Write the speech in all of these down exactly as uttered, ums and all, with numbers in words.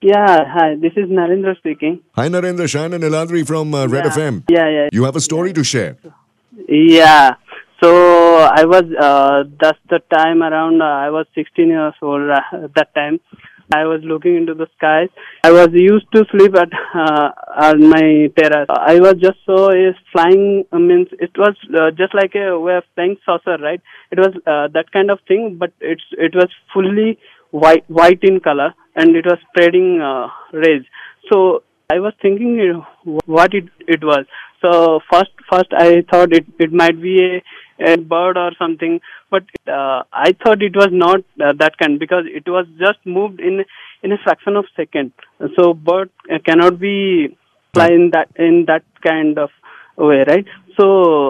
Yeah, hi. This is Narendra speaking. Hi Narendra, Shayan and Niladri from uh, Red Yeah. F M. Yeah, yeah. You have a story to share. Yeah. So I was uh, that's the time around uh, I was sixteen years old uh, at that time. I was looking into the skies. I was used to sleep at uh, on my terrace. I was just so is flying uh, means it was uh, just like a way of flying saucer, right? It was uh, that kind of thing, but it's it was fully white white in color and it was spreading uh, rays. So I was thinking uh, what it it was. So first first I thought it it might be a, a bird or something, but uh, I thought it was not uh, that kind because it was just moved in in a fraction of second. So bird uh, cannot be fly in that in that kind of way, right? So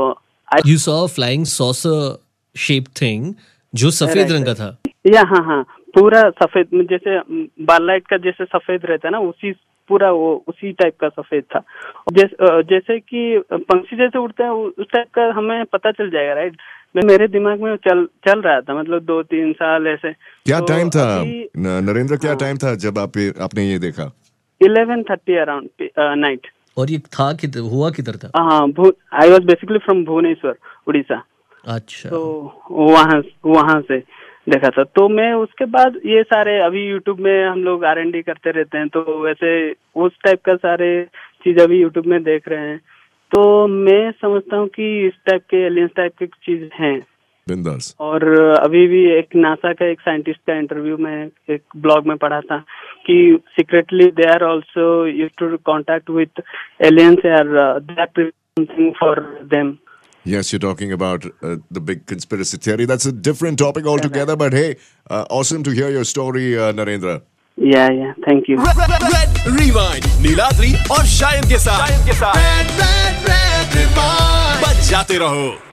I You saw a flying saucer shaped thing जो सफेद Right, रंग का था. या हाँ हाँ पूरा सफेद में जैसे बारलाइट का जैसे सफेद रहता है ना उसी पूरा वो उसी टाइप का सफेद था. जैस, अ, जैसे कि पंछी जैसे उड़ते हैं उ- उस टाइप का हमें पता चल जाएगा, राइट. मैं मेरे दिमाग में चल चल रहा था मतलब दो तीन साल ऐसे. क्या तो टाइम था अभी न- नरेंद्र, क्या हाँ. टाइम था जब आप आपने ये देखा? Eleven thirty around night. और ये था किधर, हुआ किधर था? हाँ, I was basically from Bhubaneswar, Orissa. अच्छा. तो वहाँ वहाँ से देखा था. तो मैं उसके बाद ये सारे अभी यूट्यूब में हम लोग आर एन डी करते रहते हैं, तो वैसे उस टाइप का सारे चीज अभी यूट्यूब में देख रहे हैं. तो मैं समझता हूँ कि इस टाइप के एलियंस टाइप की चीज हैं. बिंदास. और अभी भी एक नासा का एक साइंटिस्ट का इंटरव्यू में एक ब्लॉग में पढ़ा था कि secretly they are also used to contact with aliens और they are preparing for them. Yes, you're talking about uh, the big conspiracy theory. That's a different topic altogether. But hey, uh, awesome to hear your story, uh, Narendra. या या thank you. Red Rewind, Niladri और शायन के साथ, शायन के साथ। Red, Red, Red Rewind, बच जाते रहो.